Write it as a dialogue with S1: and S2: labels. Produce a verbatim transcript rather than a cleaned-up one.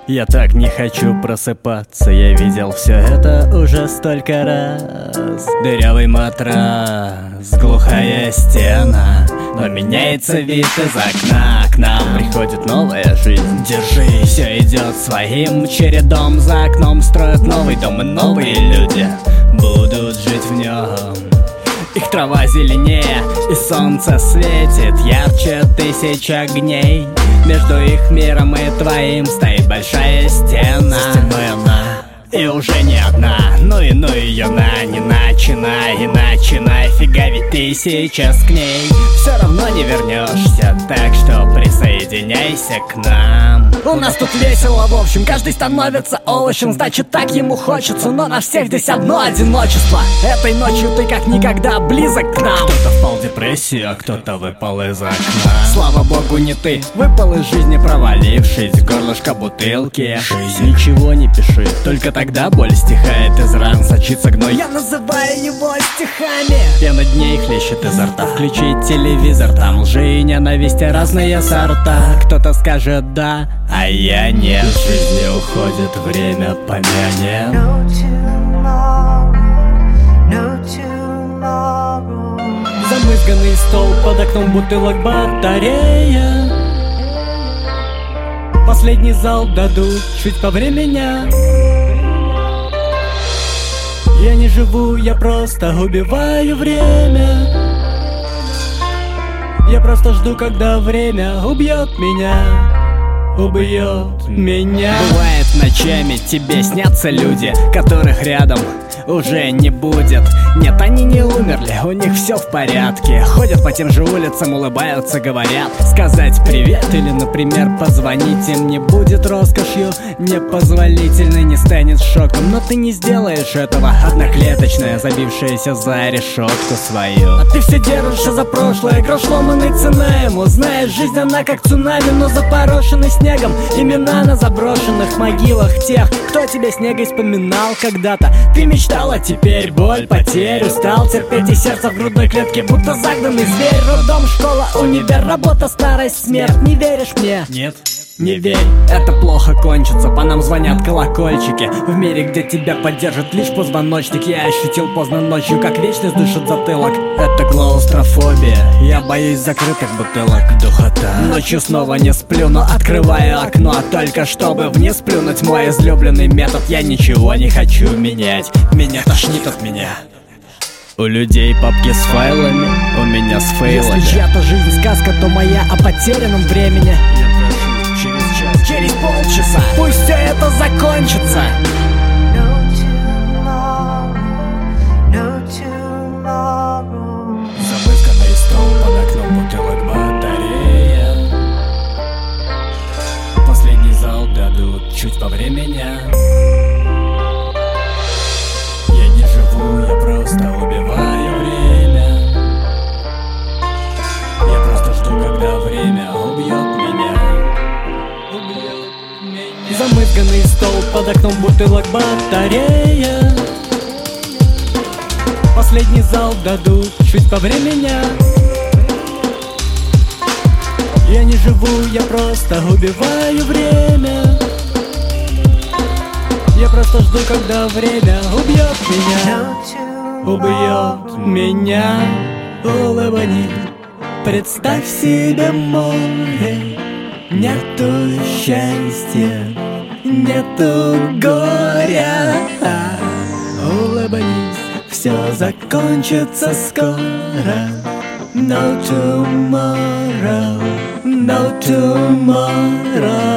S1: Я так не хочу просыпаться, я видел все это уже столько раз. Дырявый матрас, глухая стена, но меняется вид из окна. К нам приходит новая жизнь, держись, все идет своим чередом. За окном строят новый дом, и новые люди будут жить в нем. Их трава зеленее, и солнце светит ярче тысяч огней. Между их миром и твоим стоит большая стена. Стеной она, и уже не одна. Ну и ну ее на, не начинай, иначе нафига, ведь ты сейчас к ней все равно не вернешься, так что присоединяйся к нам. У нас тут весело, в общем, каждый становится овощем, значит так ему хочется, но на всех здесь одно одиночество. Этой ночью ты как никогда близок к нам. Кто-то впал в депрессию, а кто-то выпал из окна. Слава богу, не ты, выпал из жизни, провалившись в горлышко бутылки. Жизнь, ничего не пиши, только тогда боль стихает, из ран сочится гной. Я называю его стихами. Пена дней хлещет изо рта, включить телевизор, там лжи и ненависти разные сорта. Кто-то скажет да, а я нет. Из жизни уходит время, помянем.
S2: No tomorrow, no tomorrow.
S1: Замызганный стол, под окном бутылок батарея. Последний зал дадут чуть по времени. Я не живу, я просто убиваю время. Я просто жду, когда время убьет меня. Убьет меня. Бывает, ночами тебе снятся люди, которых рядом уже не будет. Нет, они не умерли, у них все в порядке. Ходят по тем же улицам, улыбаются, говорят. Сказать привет или, например, позвонить им не будет роскошью непозволительной, не станет шоком. Но ты не сделаешь этого, одноклеточная, забившаяся за решетку свою. А ты все держишься за прошлое, грош ломаный цена ему. Знаешь, жизнь она как цунами, но запорошенный снегом. Имена на заброшенных могилах тех, кто тебя снегой вспоминал когда-то. Ты мечтал, а теперь боль, потерь, устал терпеть, и сердце в грудной клетке будто загнанный зверь. Роддом, школа, универ, работа, старость, смерть. Не веришь мне? Нет. Не верь, это плохо кончится, по нам звонят колокольчики. В мире, где тебя поддержит лишь позвоночник. Я ощутил поздно ночью, как вечность дышит затылок. Это клаустрофобия, я боюсь закрытых бутылок. Духота. Ночью снова не сплю, но открываю окно, только чтобы вниз плюнуть. Мой излюбленный метод, я ничего не хочу менять. Меня тошнит от меня. У людей папки с файлами, у меня с фейлами. Если чья-то жизнь сказка, то моя о потерянном времени. Через час, через полчаса, пусть все это закончится.
S2: No tomorrow, no tomorrow.
S1: Замызганный стол, под окном бутылок батарея. Последний зал дадут чуть по времени. Я не живу, я просто убиваю время. Я просто жду, когда время убьет меня. Замызганный стол, под окном бутылок батарея. Последний зал дадут чуть по времени. Я не живу, я просто убиваю время. Я просто жду, когда время убьет меня. Убьет меня. Улыбни, представь себе море. Нету счастья, нету горя. Улыбнись, все закончится скоро. No tomorrow, no tomorrow.